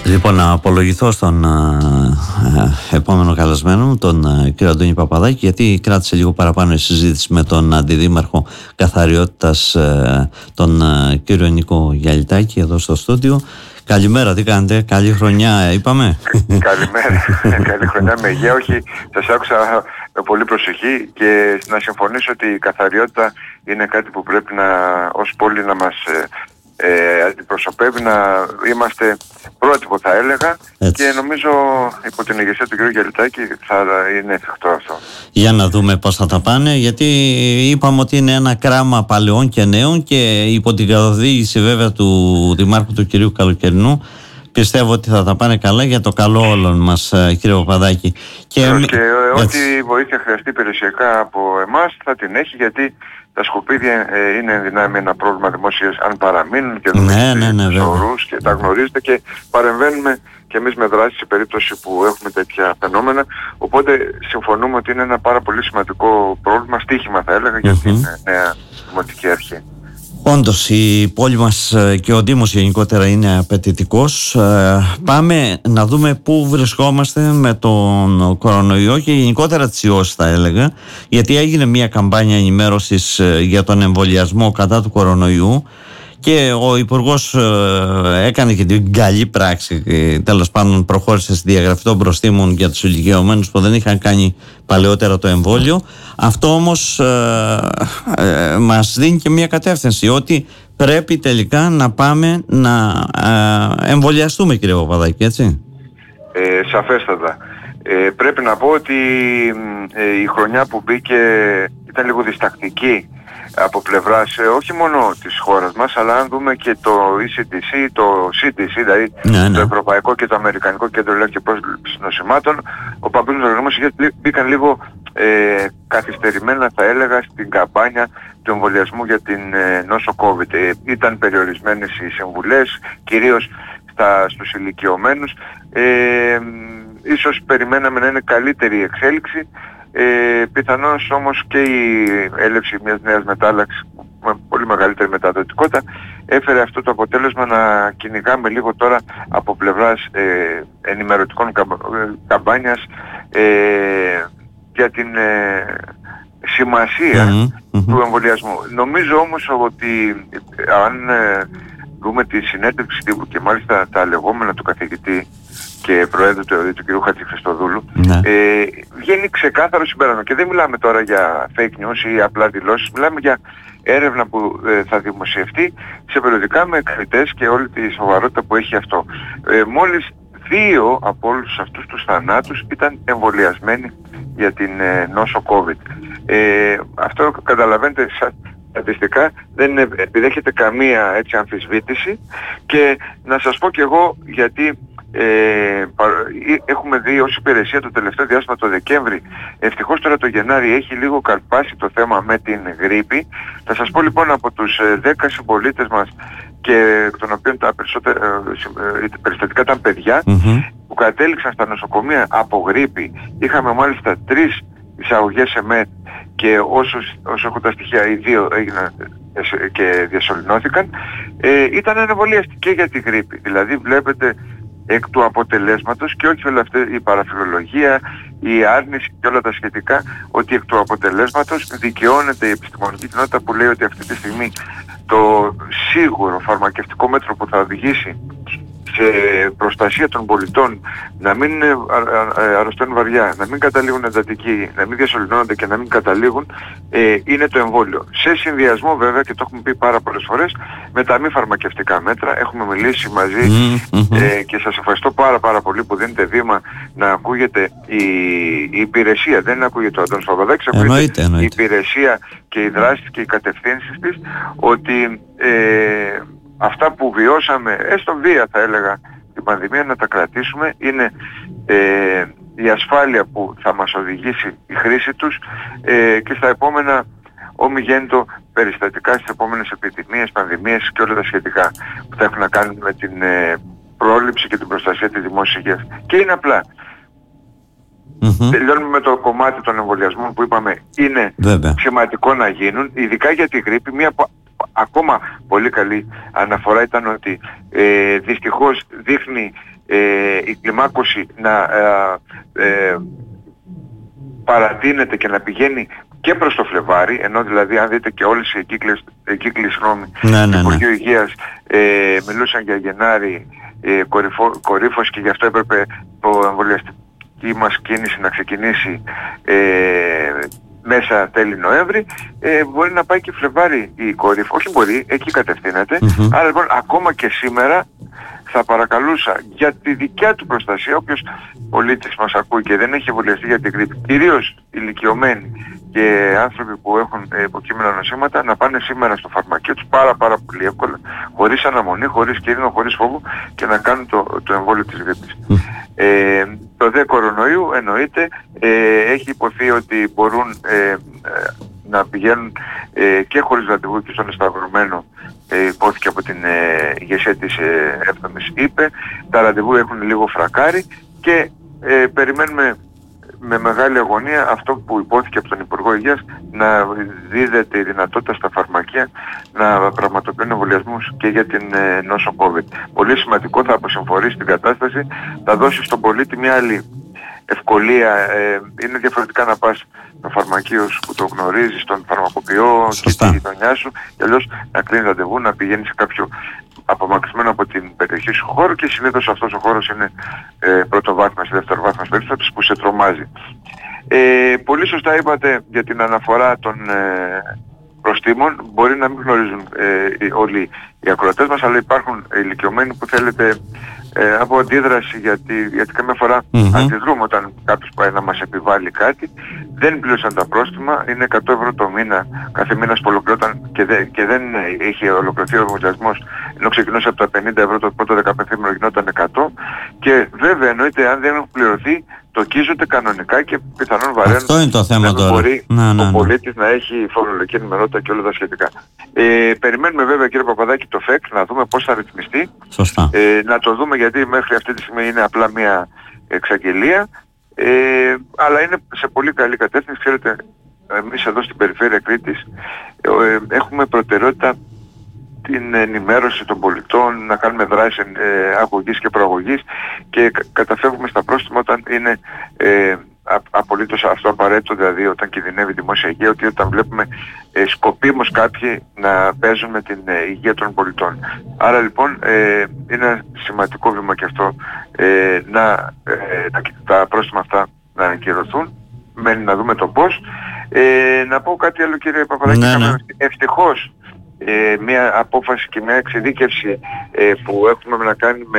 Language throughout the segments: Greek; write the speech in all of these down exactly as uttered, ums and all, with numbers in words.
Λοιπόν, να απολογηθώ στον ε, επόμενο καλεσμένο μου, τον ε, κύριο Αντώνη Παπαδάκη, γιατί κράτησε λίγο παραπάνω η συζήτηση με τον αντιδήμαρχο καθαριότητας, ε, τον ε, κύριο Νίκο Γιαλιτάκη, εδώ στο στούντιο. Καλημέρα, τι κάνετε, καλή χρονιά είπαμε. Καλημέρα, καλή χρονιά με υγεία. Όχι, σας άκουσα με πολύ προσοχή και να συμφωνήσω ότι η καθαριότητα είναι κάτι που πρέπει να, ως πόλη να μας ε, ε, αντιπροσωπεύει, να είμαστε πρότυπο θα έλεγα. Έτσι. Και νομίζω υπό την ηγεσία του κ. Γιαλιτάκη θα είναι εφικτό αυτό. Για να δούμε πώς θα τα πάνε, γιατί είπαμε ότι είναι ένα κράμα παλαιών και νέων και υπό την καθοδήγηση βέβαια του Δημάρχου του κ. Καλοκαιρινού πιστεύω ότι θα τα πάνε καλά για το καλό όλων μας, κύριε Παπαδάκη. Και, και ό,τι βοήθεια χρειαστεί περιουσιακά από εμάς θα την έχει, γιατί τα σκουπίδια ε, είναι δυνάμει ένα πρόβλημα δημόσιας αν παραμείνουν και δούμε ναι, ναι, ναι, σωρούς και τα γνωρίζετε και παρεμβαίνουμε και εμείς με δράση σε περίπτωση που έχουμε τέτοια φαινόμενα. Οπότε συμφωνούμε ότι είναι ένα πάρα πολύ σημαντικό πρόβλημα, στοίχημα θα έλεγα, για mm-hmm. την νέα δημοτική αρχή. Όντως η πόλη μας και ο Δήμος γενικότερα είναι απαιτητικός. Πάμε να δούμε πού βρισκόμαστε με τον κορονοϊό και γενικότερα τις ιώσεις θα έλεγα, γιατί έγινε μια καμπάνια ενημέρωσης για τον εμβολιασμό κατά του κορονοϊού και ο Υπουργός έκανε και την καλή πράξη, τέλος πάντων προχώρησε στη διαγραφή των προστίμων για τους ηλικιωμένους που δεν είχαν κάνει παλαιότερα το εμβόλιο. Αυτό όμως ε, ε, μας δίνει και μια κατεύθυνση ότι πρέπει τελικά να πάμε να ε, εμβολιαστούμε, κύριε Παπαδάκη, έτσι. Ε, σαφέστατα. Ε, πρέπει να πω ότι ε, η χρονιά που μπήκε ήταν λίγο διστακτική από πλευράς ε, όχι μόνο της χώρας μας, αλλά αν δούμε και το ι σι ντι σι, το σι ντι σι, δηλαδή ναι, ναι. το Ευρωπαϊκό και το Αμερικανικό Κέντρο Ελέγχου και Πρόληψης Νοσημάτων, ο Παγκόσμιος Οργανισμός μπήκαν λίγο ε, καθυστερημένα θα έλεγα στην καμπάνια του εμβολιασμού για την ε, νόσο COVID. Ε, ήταν περιορισμένες οι συμβουλές, κυρίως στα, στους ηλικιωμένους. Ε, ίσως περιμέναμε να είναι καλύτερη η εξέλιξη. Ε, πιθανώς όμως και η έλευση μιας νέας μετάλλαξης με πολύ μεγαλύτερη μεταδοτικότητα έφερε αυτό το αποτέλεσμα να κυνηγάμε λίγο τώρα από πλευράς ε, ενημερωτικών καμ, καμπάνιας ε, για την ε, σημασία mm-hmm. του εμβολιασμού. Νομίζω όμως ότι αν ε, δούμε τη συνέντευξη τύπου και μάλιστα τα λεγόμενα του καθηγητή και προέδρου του, του κ. Χατζηχριστοδούλου, ναι. ε, βγαίνει ξεκάθαρο συμπέρασμα. Και δεν μιλάμε τώρα για fake news ή απλά δηλώσεις, μιλάμε για έρευνα που ε, θα δημοσιευτεί σε περιοδικά με εκθετές και όλη τη σοβαρότητα που έχει αυτό. Ε, μόλις δύο από όλους αυτούς τους θανάτους ήταν εμβολιασμένοι για την ε, νόσο COVID. Ε, αυτό καταλαβαίνετε σαν στατιστικά δεν επιδέχεται καμία έτσι αμφισβήτηση και να σας πω κι εγώ γιατί Ε, έχουμε δει ως υπηρεσία το τελευταίο διάστημα το Δεκέμβρη. Ευτυχώς τώρα το Γενάρη έχει λίγο καρπάσει το θέμα με την γρίπη. Θα σας πω λοιπόν από τους δέκα συμπολίτες μας και εκ των οποίων τα περισσότερα περιστατικά ήταν παιδιά mm-hmm. που κατέληξαν στα νοσοκομεία από γρίπη. Είχαμε μάλιστα τρεις εισαγωγές ΕΜΕΤ και όσους, όσο έχουν τα στοιχεία οι δύο έγιναν και διασωληνώθηκαν. Ε, ήταν ανεμβολιαστικοί για τη γρίπη. Δηλαδή βλέπετε εκ του αποτελέσματος και όχι όλα αυτή η παραφιλολογία, η άρνηση και όλα τα σχετικά, ότι εκ του αποτελέσματος δικαιώνεται η επιστημονική κοινότητα που λέει ότι αυτή τη στιγμή το σίγουρο φαρμακευτικό μέτρο που θα οδηγήσει σε προστασία των πολιτών να μην αρρωσταίνουν βαριά, να μην καταλήγουν εντατικοί, να μην διασωληνώνονται και να μην καταλήγουν, ε, είναι το εμβόλιο. Σε συνδυασμό βέβαια, και το έχουμε πει πάρα πολλές φορές, με τα μη φαρμακευτικά μέτρα. Έχουμε μιλήσει μαζί mm-hmm. ε, και σας ευχαριστώ πάρα πάρα πολύ που δίνετε βήμα να ακούγεται η, η υπηρεσία. Δεν ακούγεται ο Αντώνης Παπαδάκης, ακούγεται εννοείται, εννοείται. η υπηρεσία και οι δράσεις και οι κατευθύνσεις της, ότι ε, αυτά που βιώσαμε, έστω βία θα έλεγα, την πανδημία να τα κρατήσουμε, είναι ε, η ασφάλεια που θα μας οδηγήσει η χρήση τους ε, και στα επόμενα ομιγέννητο περιστατικά, στις επόμενες επιδημίες, πανδημίες και όλα τα σχετικά που θα έχουν να κάνουν με την ε, πρόληψη και την προστασία της δημόσιας υγείας. Και είναι απλά. Mm-hmm. Τελειώνουμε με το κομμάτι των εμβολιασμών που είπαμε είναι Βέβαια. σημαντικό να γίνουν, ειδικά για τη γρίπη. Μία ακόμα πολύ καλή αναφορά ήταν ότι ε, δυστυχώς δείχνει ε, η κλιμάκωση να ε, ε, παρατείνεται και να πηγαίνει και προς το Φλεβάρι, ενώ δηλαδή αν δείτε και όλες οι κύκλες, κύκλοι συγγνώμη, ναι, ναι, του Υπουργείου ναι. Υγείας ε, μιλούσαν για Γενάρη ε, κορυφο, κορύφωση και γι' αυτό έπρεπε το εμβολιαστική μας κίνηση να ξεκινήσει ε, μέσα τέλη Νοέμβρη, ε, μπορεί να πάει και Φλεβάρι η κορύφωση, όχι μπορεί, εκεί κατευθύνεται. Mm-hmm. Άρα λοιπόν ακόμα και σήμερα θα παρακαλούσα για τη δικιά του προστασία, όποιος πολίτης μας ακούει και δεν έχει εμβολιαστεί για την γρίπη, κυρίως ηλικιωμένοι και άνθρωποι που έχουν ε, υποκείμενα νοσήματα, να πάνε σήμερα στο φαρμακείο τους πάρα πάρα πολύ εύκολα, χωρίς αναμονή, χωρίς κίνδυνο, χωρίς φόβο και να κάνουν το, το εμβόλιο της γρίπης. Mm. Ε, το δε κορονοϊού εννοείται, ε, έχει υποθεί ότι μπορούν ε, ε, να πηγαίνουν ε, και χωρίς ραντεβού και στον εσταυρωμένο, ε, υπόθηκε από την ε, ηγεσία της ε, έβδομης είπε, τα ραντεβού έχουν λίγο φρακάρει και ε, περιμένουμε με μεγάλη αγωνία αυτό που υπόθηκε από τον Υπουργό Υγείας, να δίδεται η δυνατότητα στα φαρμακεία να πραγματοποιούν εμβολιασμούς και για την ε, νόσο COVID. Πολύ σημαντικό, θα αποσυμφορήσει την κατάσταση, θα δώσει στον πολίτη μια άλλη ευκολία. Ε, είναι διαφορετικά να πας στο φαρμακείο που το γνωρίζεις, στον φαρμακοποιό και στη γειτονιά σου, και αλλιώς να κλείνει ραντεβού, να πηγαίνει σε κάποιο απομακρυσμένο από την περιοχή σου χώρο, και συνήθως αυτός ο χώρος είναι ε, πρωτοβάθμιας ή δευτεροβάθμιας περίπτωσης που σε τρομάζει. Ε, πολύ σωστά είπατε για την αναφορά των ε, προστίμων. Μπορεί να μην γνωρίζουν ε, όλοι οι ακροατές μας, αλλά υπάρχουν ηλικιωμένοι που θέλετε ε, από αντίδραση, γιατί, γιατί καμιά φορά mm-hmm. αντιδρούμε όταν κάποιος πάει να μας επιβάλλει κάτι. Δεν πλήρωσαν τα πρόστιμα, είναι εκατό ευρώ το μήνα κάθε μήνας που ολοκληρώταν και, δε, και δεν είχε ολοκληρωθεί ο εμβολιασμός, ενώ ξεκινούσε από τα πενήντα ευρώ το πρώτο δεκαπενθήμερο, γινόταν εκατό, και βέβαια εννοείται αν δεν έχουν πληρωθεί τοκίζονται κανονικά και πιθανόν βαραίνουν. Αυτό είναι το θέμα τώρα. Μπορεί να, ναι, ο ναι. πολίτης να έχει φορολογική ενημερότητα και όλα τα σχετικά. Ε, περιμένουμε βέβαια, κύριε Παπαδάκη, το ΦΕΚ να δούμε πώς θα ρυθμιστεί. Σωστά. Ε, να το δούμε, γιατί μέχρι αυτή τη στιγμή είναι απλά μια εξαγγελία. Ε, αλλά είναι σε πολύ καλή κατεύθυνση. Ξέρετε, εμείς εδώ στην περιφέρεια Κρήτης ε, έχουμε προτεραιότητα την ενημέρωση των πολιτών, να κάνουμε δράσεις ε, αγωγής και προαγωγής, και κα, καταφεύγουμε στα πρόστιμα όταν είναι ε, α, απολύτως αυτό απαραίτητο, δηλαδή όταν κινδυνεύει η δημόσια υγεία, ότι όταν βλέπουμε ε, σκοπίμως κάποιοι να παίζουν με την ε, υγεία των πολιτών. Άρα λοιπόν ε, είναι ένα σημαντικό βήμα και αυτό, ε, να, ε, να τα πρόστιμα αυτά να ακυρωθούν. Μένει να δούμε το πώς. Ε, να πω κάτι άλλο, κύριε Παπαδάκη. Ναι, ναι. Ευτυχώς Ε, μια απόφαση και μια εξειδίκευση ε, που έχουμε να κάνει με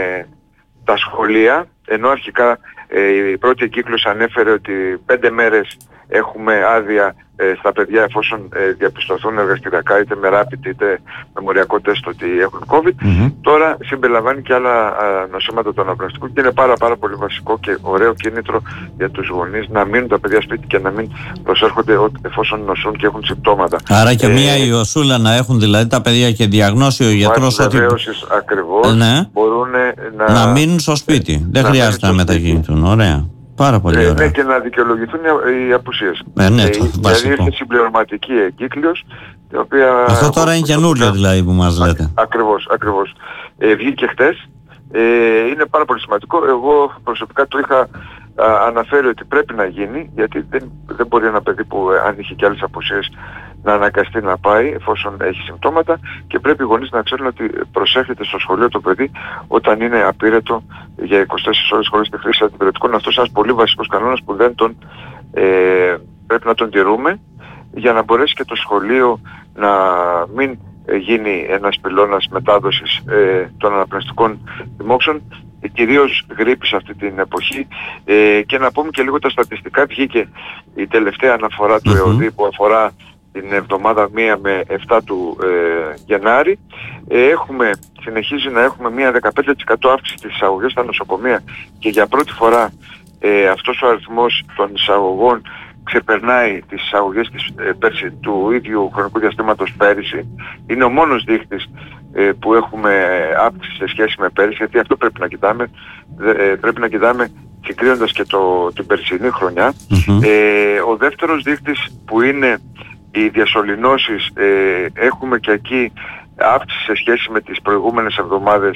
τα σχολεία, ενώ αρχικά ε, η πρώτη κύκλος ανέφερε ότι πέντε μέρες έχουμε άδεια ε, στα παιδιά εφόσον ε, διαπιστωθούν εργαστηριακά, είτε με rapid είτε με μοριακό τεστ ότι έχουν COVID. Mm-hmm. Τώρα συμπεριλαμβάνει και άλλα α, νοσήματα του αναπνευστικού, και είναι πάρα πάρα πολύ βασικό και ωραίο κίνητρο για τους γονείς να μείνουν τα παιδιά σπίτι και να μην προσέρχονται εφόσον νοσούν και έχουν συμπτώματα. Άρα και ε, μία ιωσούλα να έχουν δηλαδή τα παιδιά και διαγνώσει ο γιατρός ότι ακριβώς, ναι, μπορούν να... να μείνουν στο σπίτι. Ναι, δεν χρειάζεται να μετακινηθούν. Ωραία. Πάρα πολύ ωραία. Ε, ναι, και να δικαιολογηθούν οι απουσίες. Ε, ναι, ε, το δηλαδή είναι συμπληρωματική εγκύκλειος, η οποία... Αυτό τώρα είναι καινούριο δηλαδή που μας λέτε. Α, ακριβώς, ακριβώς. Ε, βγήκε χτες. Ε, είναι πάρα πολύ σημαντικό. Εγώ προσωπικά το είχα α, αναφέρει ότι πρέπει να γίνει, γιατί δεν, δεν μπορεί ένα παιδί που ε, αν είχε και άλλες απουσίες να αναγκαστεί να πάει εφόσον έχει συμπτώματα, και πρέπει οι γονείς να ξέρουν ότι προσέρχεται στο σχολείο το παιδί όταν είναι απείρετο για είκοσι τέσσερις ώρες χωρίς τη χρήση αντιπυρετικών. Αυτός είναι ένας πολύ βασικός κανόνας που δεν τον, ε, πρέπει να τον τηρούμε, για να μπορέσει και το σχολείο να μην γίνει ένας πυλώνας μετάδοσης ε, των αναπνευστικών δημόξεων, κυρίως γρίπης αυτή την εποχή. Ε, και να πούμε και λίγο τα στατιστικά. Βγήκε η τελευταία αναφορά του mm-hmm. ΕΟΔΗ που αφορά την εβδομάδα μία με επτά του ε, Γενάρη. Ε, έχουμε, συνεχίζει να έχουμε μία δεκαπέντε τοις εκατό αύξηση της εισαγωγής στα νοσοκομεία, και για πρώτη φορά ε, αυτός ο αριθμός των εισαγωγών ξεπερνάει τις εισαγωγές της, ε, πέρσι, του ίδιου χρονικού διαστήματος πέρυσι. Είναι ο μόνος δείκτης ε, που έχουμε αύξηση σε σχέση με πέρυσι, γιατί αυτό πρέπει να κοιτάμε. Ε, πρέπει να κοιτάμε συγκρίνοντας και το, την περσινή χρονιά. Mm-hmm. Ε, ο δεύτερος δείκτης που είναι οι διασωληνώσεις, ε, έχουμε και εκεί αύξηση σε σχέση με τις προηγούμενες εβδομάδες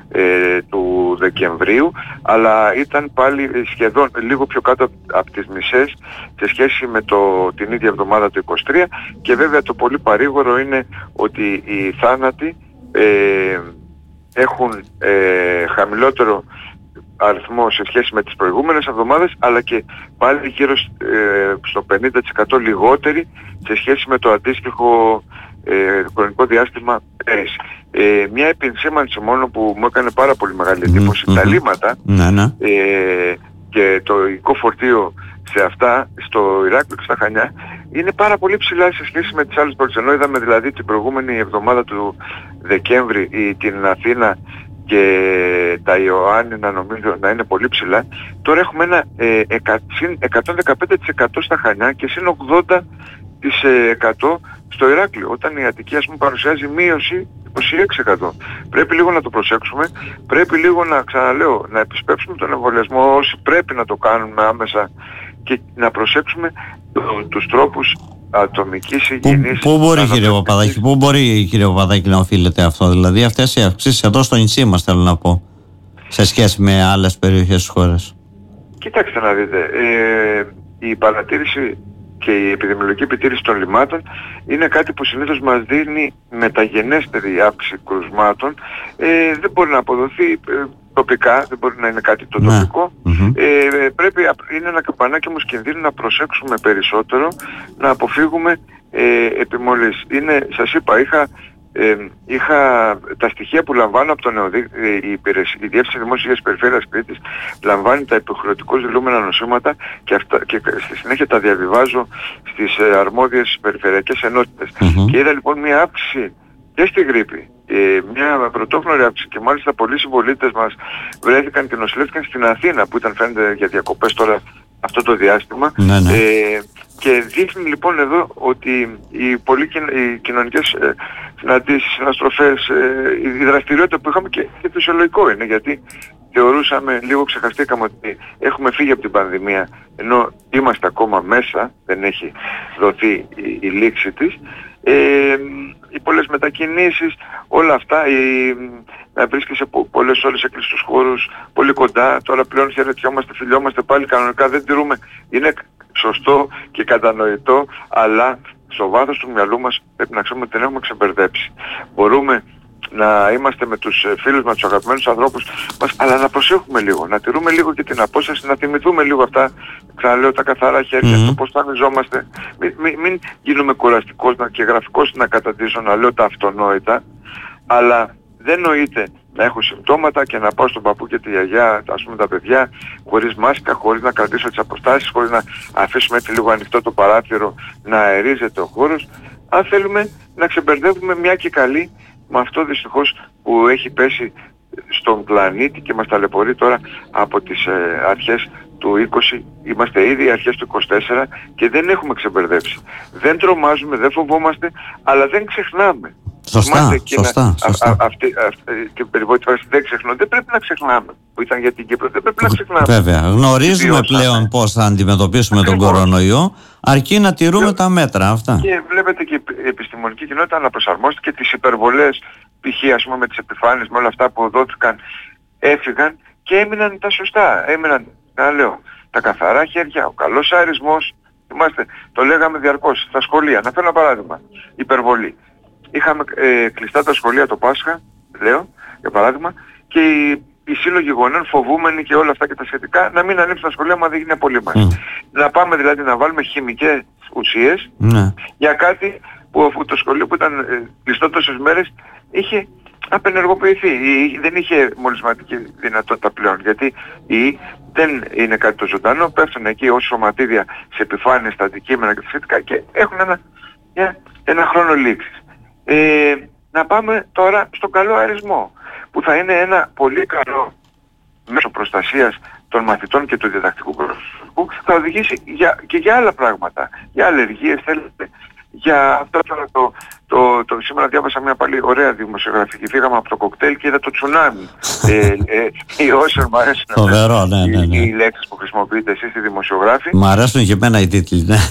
ε, του Δεκεμβρίου, αλλά ήταν πάλι σχεδόν λίγο πιο κάτω από τις μισές σε σχέση με το, την ίδια εβδομάδα του είκοσι τρία, και βέβαια το πολύ παρήγορο είναι ότι οι θάνατοι ε, έχουν ε, χαμηλότερο αριθμό σε σχέση με τις προηγούμενες εβδομάδες, αλλά και πάλι γύρω ε, στο πενήντα τοις εκατό λιγότεροι σε σχέση με το αντίστοιχο ε, χρονικό διάστημα πέρυσι. Ε, μια επισήμανση μόνο που μου έκανε πάρα πολύ μεγάλη εντύπωση, mm-hmm. τα λίμματα mm-hmm. ε, και το υλικό φορτίο σε αυτά, στο Ηράκλειο και στα Χανιά, είναι πάρα πολύ ψηλά σε σχέση με τις άλλες πόλεις. Ενώ είδαμε δηλαδή την προηγούμενη εβδομάδα του Δεκέμβρη ή την Αθήνα και τα Ιωάννινα νομίζω να είναι πολύ ψηλά, τώρα έχουμε ένα ε, εκατόν δεκαπέντε τοις εκατό στα Χανιά και συν ογδόντα τοις εκατό στο Ηράκλειο, όταν η Αττική, ας πούμε, παρουσιάζει μείωση είκοσι έξι τοις εκατό. Πρέπει λίγο να το προσέξουμε, πρέπει λίγο να, ξαναλέω, να επισπεύσουμε τον εμβολιασμό όσοι πρέπει να το κάνουμε άμεσα και να προσέξουμε το, τους τρόπους ατομικής υγιεινής. Πού μπορεί, κύριε Παπαδάκη, πού μπορεί, κύριε Παπαδάκη, να οφείλεται αυτό, δηλαδή αυτές οι αυξήσεις εδώ στο νησί μας, θέλω να πω, σε σχέση με άλλες περιοχές της χώρας? Κοιτάξτε να δείτε, ε, η παρατήρηση και η επιδημιολογική επιτήρηση των λιμάτων είναι κάτι που συνήθως μας δίνει μεταγενέστερη αύξηση κρουσμάτων. Ε, δεν μπορεί να αποδοθεί ε, τοπικά, δεν μπορεί να είναι κάτι το ναι. τοπικό. Mm-hmm. Ε, πρέπει, είναι ένα καμπανάκι όμως κινδύνου να προσέξουμε περισσότερο, να αποφύγουμε ε, επιμολύσεις. Είναι, σας είπα, είχα, ε, είχα τα στοιχεία που λαμβάνω από τον ΕΟΔΗ, η, η Διεύθυνση Δημόσιας Υγείας Περιφέρειας Κρήτης λαμβάνει τα υποχρεωτικώς δηλούμενα νοσήματα και, αυτά, και στη συνέχεια τα διαβιβάζω στις ε, αρμόδιες περιφερειακές ενότητες. Mm-hmm. Και είδα λοιπόν μια αύξηση και στη γρίπη, ε, μια πρωτόφλωρη αύξηση, και μάλιστα πολλοί συμπολίτες μας βρέθηκαν και νοσηλεύτηκαν στην Αθήνα, που ήταν φαίνεται για διακοπές τώρα αυτό το διάστημα. Ναι, ναι. Ε, και δείχνει λοιπόν εδώ ότι οι, πολλοί, οι κοινωνικές ε, συναντήσεις, συναστροφές, ε, η δραστηριότητα που είχαμε, και, και φυσιολογικό είναι, γιατί θεωρούσαμε, λίγο ξεχαστήκαμε ότι έχουμε φύγει από την πανδημία, ενώ είμαστε ακόμα μέσα, δεν έχει δοθεί η, η λήξη της. Ε, οι πολλές μετακινήσεις, όλα αυτά, η, να βρίσκεσαι σε πολλές ώρες σε κλειστούς χώρους, πολύ κοντά, τώρα πλέον χαιρετιόμαστε, φιλιόμαστε πάλι κανονικά, δεν τηρούμε, είναι σωστό και κατανοητό, αλλά στο βάθος του μυαλού μας πρέπει να ξέρουμε ότι δεν έχουμε ξεμπερδέψει. Μπορούμε να είμαστε με τους φίλους μας, τους αγαπημένους ανθρώπους μας, αλλά να προσέχουμε λίγο, να τηρούμε λίγο και την απόσταση, να θυμηθούμε λίγο αυτά, ξαναλέω, τα καθαρά χέρια, mm-hmm. το πώς τανιζόμαστε, μην, μην, μην γίνουμε κουραστικός και γραφικός να καταντήσω, να λέω τα αυτονόητα, αλλά δεν νοείται να έχω συμπτώματα και να πάω στον παππού και τη γιαγιά, ας πούμε τα παιδιά, χωρίς μάσκα, χωρίς να κρατήσω τις αποστάσεις, χωρίς να αφήσουμε έτσι λίγο ανοιχτό το παράθυρο, να αερίζεται ο χώρος. Αν θέλουμε να ξεμπερδεύουμε μια και καλή με αυτό δυστυχώς που έχει πέσει στον πλανήτη και μας ταλαιπωρεί τώρα από τις ε, αρχές του είκοσι, είμαστε ήδη αρχές του είκοσι τέσσερα και δεν έχουμε ξεμπερδέψει. Δεν τρομάζουμε, δεν φοβόμαστε, αλλά δεν ξεχνάμε. Σωστά, σωστά, σωστά. Αυτή την περιβόητη φάση δεν ξεχνώ, δεν πρέπει να ξεχνάμε. Που ήταν για την Κύπρο, δεν πρέπει να ξεχνάμε. Βέβαια, γνωρίζουμε πλέον πώς θα αντιμετωπίσουμε Ακριβώς. τον κορονοϊό, αρκεί να τηρούμε και, τα μέτρα αυτά. Και βλέπετε και η επιστημονική κοινότητα να προσαρμόστηκε, τις υπερβολές, π.χ. ας πούμε με τις επιφάνειες, με όλα αυτά που δόθηκαν, έφυγαν και έμειναν τα σωστά. Έμειναν, να λέω, τα καθαρά χέρια, ο καλός αερισμός. Θυμάστε, το λέγαμε διαρκώς στα σχολεία. Να φέρω ένα παράδειγμα. Υπερβολή. Είχαμε ε, κλειστά τα σχολεία το Πάσχα, λέω, για παράδειγμα, και οι, οι σύλλογοι γονέων φοβούμενοι και όλα αυτά και τα σχετικά να μην ανοίξουν τα σχολεία, μα δεν γίνει απολύμανση. Mm. Να πάμε δηλαδή να βάλουμε χημικές ουσίες mm. για κάτι που αφού το σχολείο που ήταν ε, κλειστό τόσες μέρες είχε απενεργοποιηθεί ή δεν είχε μολυσματική δυνατότητα πλέον, γιατί ή δεν είναι κάτι το ζωντανό, πέφτουν εκεί ως σωματίδια σε επιφάνειες, στα αντικείμενα και τα σχετικά και έχουν ένα, μια, ένα χρόνο λήξης. Ε, να πάμε τώρα στον καλό αερισμό, που θα είναι ένα πολύ καλό μέσο προστασίας των μαθητών και του διδακτικού προσωπικού, θα οδηγήσει για, και για άλλα πράγματα, για αλλεργίες, θέλετε, για αυτό τώρα το, το, το, σήμερα διάβασα μια πάλι ωραία δημοσιογραφική, φύγαμε από το κοκτέιλ και είδα το τσουνάμι. ε, ε, οι όσοι μου αρέσουν Φοβερό, ναι, ναι, ναι. οι, οι λέξεις που χρησιμοποιείτε εσείς οι δημοσιογράφοι. Μ' αρέσουν και εμένα οι τίτλοι, ναι.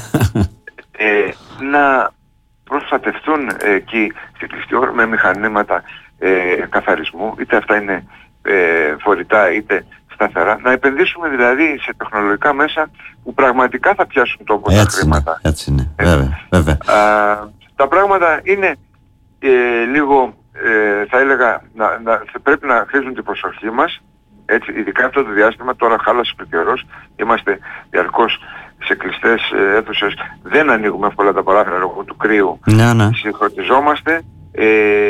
ε, να προστατευτούν εκεί στην κλειστή ώρα με μηχανήματα ε, καθαρισμού, είτε αυτά είναι ε, φορητά είτε σταθερά, να επενδύσουμε δηλαδή σε τεχνολογικά μέσα που πραγματικά θα πιάσουν τόπο τα χρήματα. Έτσι είναι, βέβαια, βέβαια. Α, τα πράγματα είναι ε, λίγο, ε, θα έλεγα, να, να, πρέπει να χρήζουν την προσοχή μας, έτσι, ειδικά αυτό το διάστημα. Τώρα χάλασε ο καιρός, είμαστε διαρκώς σε κλειστές ε, αίθουσες, δεν ανοίγουμε εύκολα τα παράθυρα λόγω του κρύου, ναι, ναι. συγχρονιζόμαστε. Ε,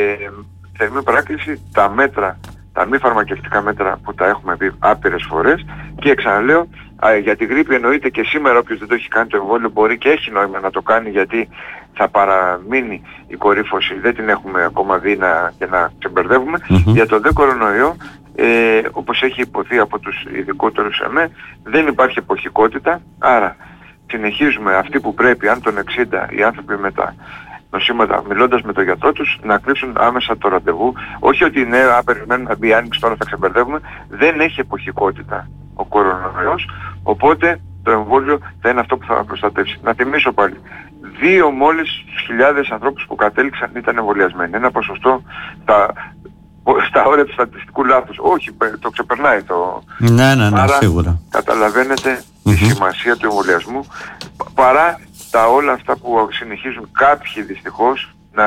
θερμή παράκληση, τα μέτρα, τα μη φαρμακευτικά μέτρα που τα έχουμε πει άπειρες φορές, και ξαναλέω, α, για τη γρίπη εννοείται και σήμερα όποιος δεν το έχει κάνει το εμβόλιο μπορεί και έχει νόημα να το κάνει, γιατί θα παραμείνει η κορύφωση, δεν την έχουμε ακόμα δει να, και να ξεμπερδεύουμε. Mm-hmm. Για το δε κορονοϊό, ε, όπως έχει υποθεί από τους ειδικότερους εμέ, δεν υπάρχει εποχικότητα, άρα συνεχίζουμε αυτοί που πρέπει, αν τον εξήντα οι άνθρωποι με τα νοσήματα, μιλώντας με τον γιατρό τους, να κλείσουν άμεσα το ραντεβού. Όχι ότι ναι, αν περιμένουμε να μπει η άνοιξη τώρα θα ξεμπερδεύουμε. Δεν έχει εποχικότητα ο κορονοϊός, οπότε το εμβόλιο θα είναι αυτό που θα προστατεύσει. Να θυμίσω πάλι, δύο μόλις χιλιάδες ανθρώπους που κατέληξαν ήταν εμβολιασμένοι. Ένα ποσοστό στα, στα όρια του στατιστικού λάθους. Όχι, το ξεπερνάει το... Ναι, ναι, ναι, άρα, σίγουρα. Καταλαβαίνετε mm-hmm. τη σημασία του εμβολιασμού, παρά τα όλα αυτά που συνεχίζουν κάποιοι δυστυχώς να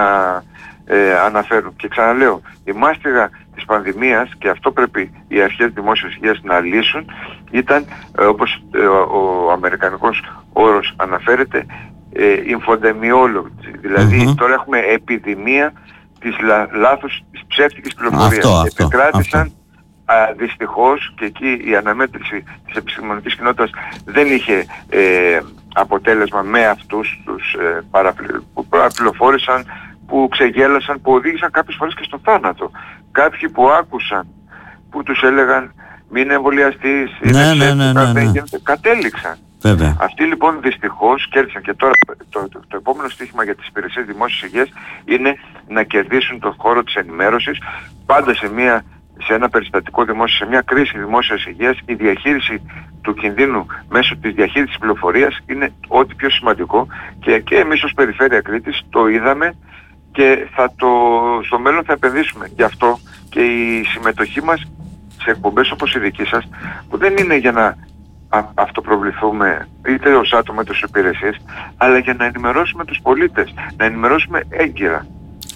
ε, αναφέρουν. Και ξαναλέω, η μάστιγα της πανδημίας, και αυτό πρέπει οι αρχές δημόσιας υγείας να λύσουν, ήταν ε, όπως ε, ο, ο αμερικανικός όρος αναφέρεται, ε, infodemiology. Δηλαδή mm-hmm. τώρα έχουμε επιδημία της λα, λάθους, της ψεύτικης πληροφορίας. Αυτό, αυτό, Επικράτησαν αυτό. Α, δυστυχώς, και εκεί η αναμέτρηση της επιστημονικής κοινότητας δεν είχε ε, αποτέλεσμα με αυτούς τους ε, παραπλη... που παραπληροφόρησαν, που ξεγέλασαν, που οδήγησαν κάποιες φορές και στο θάνατο. Κάποιοι που άκουσαν, που τους έλεγαν μην εμβολιαστείς, ναι, ναι, ναι, ναι, ναι. κατέληξαν. Βέβαια. Αυτοί λοιπόν δυστυχώς κέρδισαν, και τώρα το, το, το επόμενο στοίχημα για τις υπηρεσίες δημόσιας υγείας είναι να κερδίσουν τον χώρο της ενημέρωσης. Πάντα σε, μια, σε ένα περιστατικό δημόσιο, σε μια κρίση δημόσιας υγείας, η διαχείριση του κινδύνου μέσω της διαχείρισης της πληροφορίας είναι ό,τι πιο σημαντικό, και, και εμείς ως Περιφέρεια Κρήτης το είδαμε και θα το, στο μέλλον θα επενδύσουμε. Γι' αυτό και η συμμετοχή μας σε εκπομπές όπως η δική σας, που δεν είναι για να α, αυτοπροβληθούμε είτε ως άτομα είτε ως υπηρεσίες, αλλά για να ενημερώσουμε τους πολίτες, να ενημερώσουμε έγκαιρα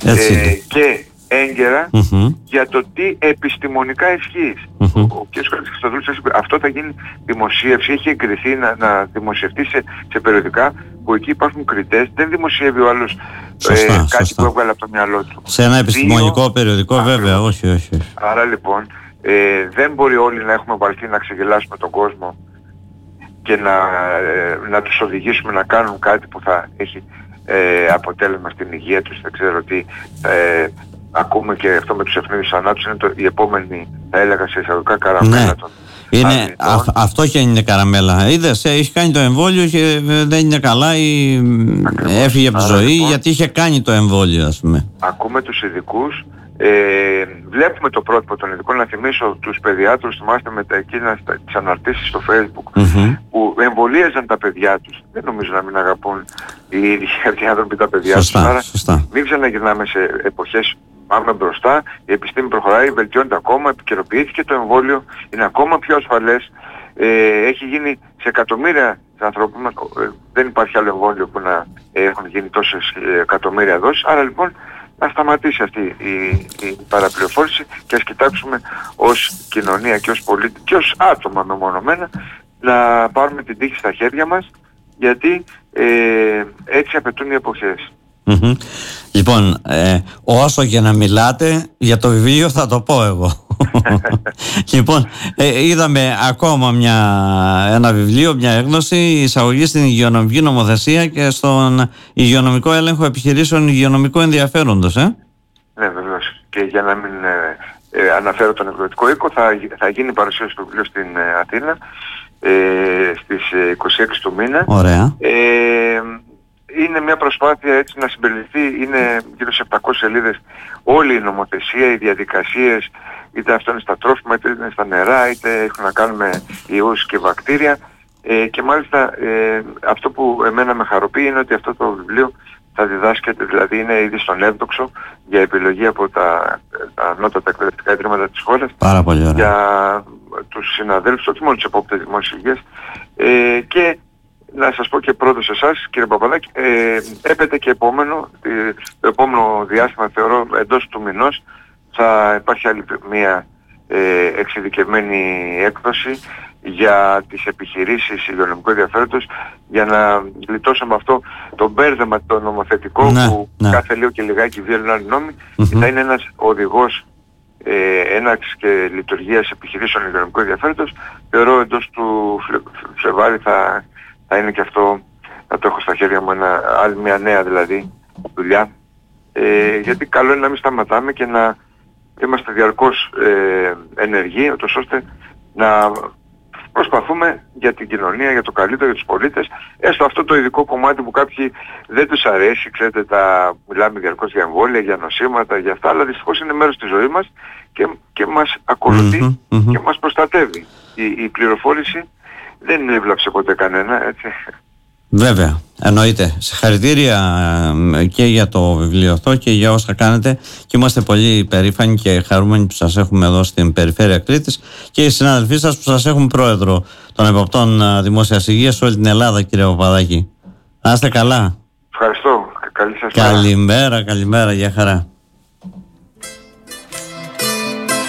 ε, και έγκαιρα mm-hmm. για το τι επιστημονικά ισχύει. Mm-hmm. Ο κ. Χριστοδούλης, αυτό θα γίνει δημοσίευση, έχει εγκριθεί να, να δημοσιευτεί σε, σε περιοδικά που εκεί υπάρχουν κριτές, δεν δημοσιεύει ο άλλος σωστά, ε, κάτι σωστά. που έβγαλε από το μυαλό του. Σε ένα επιστημονικό Δύο, περιοδικό α, βέβαια, όχι, όχι, όχι. Άρα λοιπόν ε, δεν μπορεί όλοι να έχουμε βαλθεί να ξεγελάσουμε τον κόσμο και να, ε, να τους οδηγήσουμε να κάνουν κάτι που θα έχει ε, αποτέλεσμα στην υγεία τους. Δεν ξέρω τι ε, ακούμε, και αυτό με τους ευνίδιους θανάτους είναι το, η επόμενη, θα έλεγα σε εισαγωγικά, καραμέλα ναι. των είναι, α, αυτό και είναι καραμέλα. Είδες, έχει κάνει το εμβόλιο και δεν είναι καλά ή ακριβώς. Έφυγε από τη ζωή λοιπόν, γιατί είχε κάνει το εμβόλιο, ας πούμε. Ακούμε τους ειδικούς, ε, βλέπουμε το πρότυπο των ειδικών. Να θυμίσω τους παιδιάτρους, θυμάστε με τα εκείνα τις αναρτήσεις στο Facebook mm-hmm. που εμβολίαζαν τα παιδιά τους. Δεν νομίζω να μην αγαπούν οι ίδιοι αυτοί οι άνθρωποι τα παιδιά τους. Άρα σωστά. Μην ξαναγυρνάμε σε εποχές. Πάμε μπροστά, η επιστήμη προχωράει, βελτιώνεται ακόμα, επικαιροποιήθηκε το εμβόλιο, είναι ακόμα πιο ασφαλές, ε, έχει γίνει σε εκατομμύρια ανθρώπους, ε, δεν υπάρχει άλλο εμβόλιο που να ε, έχουν γίνει τόσες ε, εκατομμύρια δόσεις, άρα λοιπόν να σταματήσει αυτή η, η παραπληροφόρηση και ας κοιτάξουμε ως κοινωνία και ως πολίτη και ως άτομα μεμονωμένα να πάρουμε την τύχη στα χέρια μας, γιατί ε, έτσι απαιτούν οι εποχές. Mm-hmm. Λοιπόν, ε, όσο και να μιλάτε για το βιβλίο θα το πω εγώ. Λοιπόν, ε, είδαμε ακόμα μια, ένα βιβλίο, μια έκδοση, εισαγωγή στην υγειονομική νομοθεσία και στον υγειονομικό έλεγχο επιχειρήσεων υγειονομικού ενδιαφέροντος, ε? Ναι, βεβαίως. Και για να μην ε, ε, αναφέρω τον εκδοτικό οίκο, θα, θα γίνει παρουσίαση του βιβλίου στην ε, Αθήνα ε, στις ε, είκοσι έξι του μήνα. Ωραία. Ε, Είναι μια προσπάθεια έτσι να συμπεριληφθεί, είναι γύρω σε επτακόσιες σελίδες όλη η νομοθεσία, οι διαδικασίες, είτε αυτό είναι στα τρόφιμα, είτε είναι στα νερά, είτε έχουν να κάνουν με ιούς και βακτήρια. Ε, και μάλιστα ε, αυτό που εμένα με χαροποιεί είναι ότι αυτό το βιβλίο θα διδάσκεται, δηλαδή είναι ήδη στον εύδοξο για επιλογή από τα, τα ανώτατα εκπαιδευτικά ιδρύματα της χώρας. Πάρα πολύ ωραία. Για τους συναδέλφους, όχι μόνο τους επόπτες δημόσιας υγείας. Ε, και να σας πω και πρώτος εσάς, κύριε Παπαδάκη, ε, έπεται και επόμενο, ε, το επόμενο διάστημα θεωρώ εντός του μηνός θα υπάρχει άλλη μια ε, εξειδικευμένη έκδοση για τις επιχειρήσεις υγειονομικού ενδιαφέροντος, για να γλιτώσουμε αυτό το μπέρδεμα το νομοθετικό, ναι, που ναι. κάθε λίγο και λιγάκι βγαίνουν άλλοι νόμοι. Mm-hmm. Θα είναι ένας οδηγός ε, έναρξης και λειτουργίας επιχειρήσεων υγειονομικού ενδιαφέροντος. Θεωρώ εντός του Φλεβάρι θα, θα είναι και αυτό, θα το έχω στα χέρια μου, ένα, άλλη μια νέα δηλαδή δουλειά. Ε, γιατί καλό είναι να μην σταματάμε και να είμαστε διαρκώς ε, ενεργοί, ώστε να προσπαθούμε για την κοινωνία, για το καλύτερο, για τους πολίτες, έστω αυτό το ειδικό κομμάτι που κάποιοι δεν τους αρέσει, ξέρετε, τα μιλάμε διαρκώς για εμβόλια, για νοσήματα, για αυτά, αλλά δυστυχώς είναι μέρος της ζωής μας και, και μας ακολουθεί mm-hmm, mm-hmm. και μας προστατεύει. Η, η πληροφόρηση δεν έβλαψε ποτέ κανένα, έτσι. Βέβαια, εννοείται. Συγχαρητήρια και για το βιβλίο αυτό και για όσα κάνετε, και είμαστε πολύ περήφανοι και χαρούμενοι που σας έχουμε εδώ στην περιφέρεια Κρήτης και οι συνάδελφοί σας που σας έχουν πρόεδρο των εποπτών δημόσιας υγείας σε όλη την Ελλάδα, κύριε Παπαδάκη. Να είστε καλά. Ευχαριστώ. Καλή σας μέρα. Καλημέρα, καλημέρα, για χαρά.